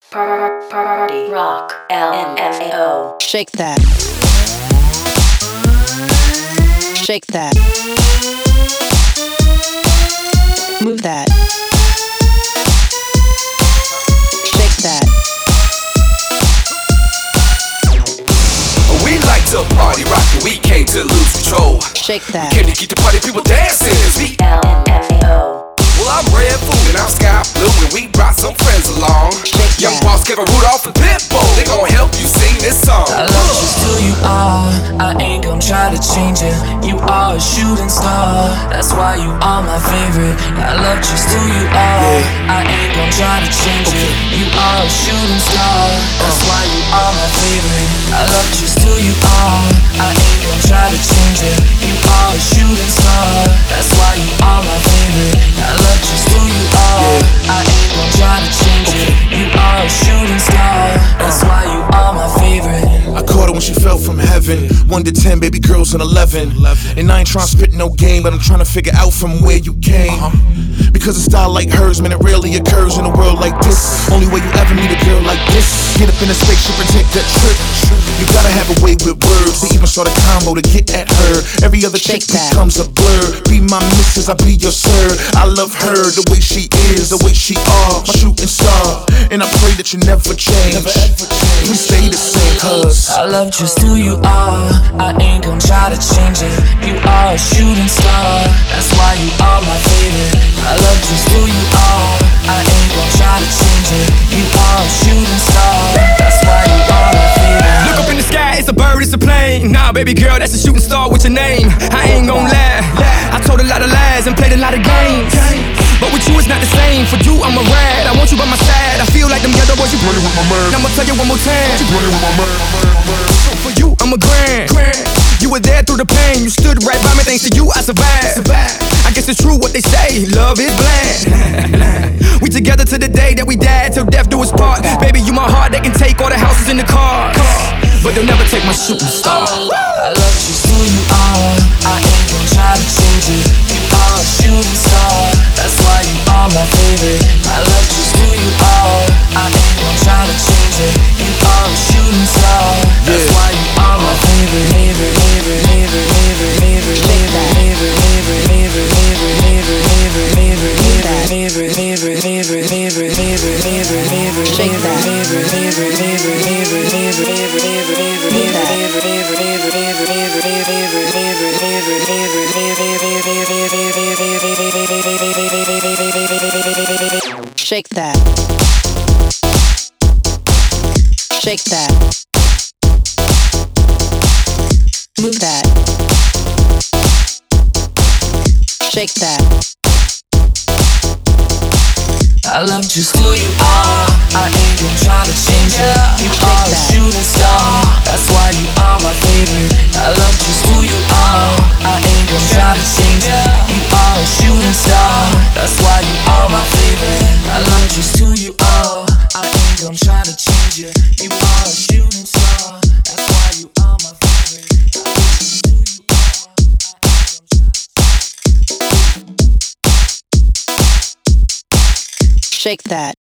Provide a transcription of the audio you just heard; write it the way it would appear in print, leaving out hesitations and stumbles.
Party Rock LMFAO. Shake that. Shake that. Move that. Shake that. We like to party rock and we came to lose control. Shake that. Came to keep the party people dancing. We LMFAO. Well, I'm Red Food and I'm Sky Blue and we brought some friends along. Young Boss, Kevin Rudolph and Pitbull, they gon' help you sing this song. I love just who you are, I ain't gon' try to change it. You are a shooting star, that's why you are my favorite. I love just who you are, I ain't gon' try to change it. You are a shooting star, that's why you are my favorite. I love just who you are, I ain't gon' try to change it. You are a shooting star, that's why you are my favorite. I love just who you are, I ain't gon' try to change it. You are a shooting star, that's why you are my favorite. I caught her when she fell from heaven. 1 to 10, baby girls and 11. And I ain't tryna spit no game, but I'm tryna figure out from where you came. Because a style like hers, man, it rarely occurs in a world like this. Only way you ever meet a girl like this. Get up in a spaceship and take that trip. You gotta have a way with words to even start a combo to get at her. Every other chick becomes a blur. Be my missus, I'll be your sir. I love her, the way she is, the way she are, my shooting star. And I pray that you never change. We stay the same, cuz I love just who you are, I ain't gon' try to change it. You are a shooting star, that's why you are my favorite. I love just who you are, I ain't gon' try to change it. You are a shooting star, that's why you are my favorite. Look up in the sky, it's a bird, it's a plane. Nah, baby girl, that's a shooting star with your name. I ain't gon' lie, I told a lot of lies and played a lot of games. But with you it's not the same. For you I'm a rad, I want you by my side. I feel like them ghetto boys, you running with my man. I'ma tell you one more time, you running with my man. For you I'm a grand. You were there through the pain, you stood right by me. Thanks to you I survived. I guess it's true what they say, love is blind. We together to the day that we died, till death do us part. Baby, you my heart, they can take all the houses in the cars, but they'll never take my shooting star. I love just who you are, I ain't gon' try to change it. You are a shooting star, that's why you are my favorite. I love just who you are, I ain't gon' try to change it. You are a shooting star, that's why you are my favorite. Favorite, favorite, favorite, favorite, favorite, favorite, favorite, favorite, favorite, favorite, favorite, favorite, favorite, favorite, favorite, favorite, favorite, favorite, favorite, Shake that. favorite, favorite, favorite, favorite, favorite, Shake that. Shake that. Move that. Shake that. I love just who you are, I ain't gon' try to change it. You are a shooting star, that's why you are my favorite. I love just who you are, I ain't gon' try to change it. You are a shooting star, that's why you are my favorite. I love just who you are, I ain't gon' try to change it. You are a shooting star, that's why you are my favorite. I love just who you are, I ain't gon' try to change it. Shake that.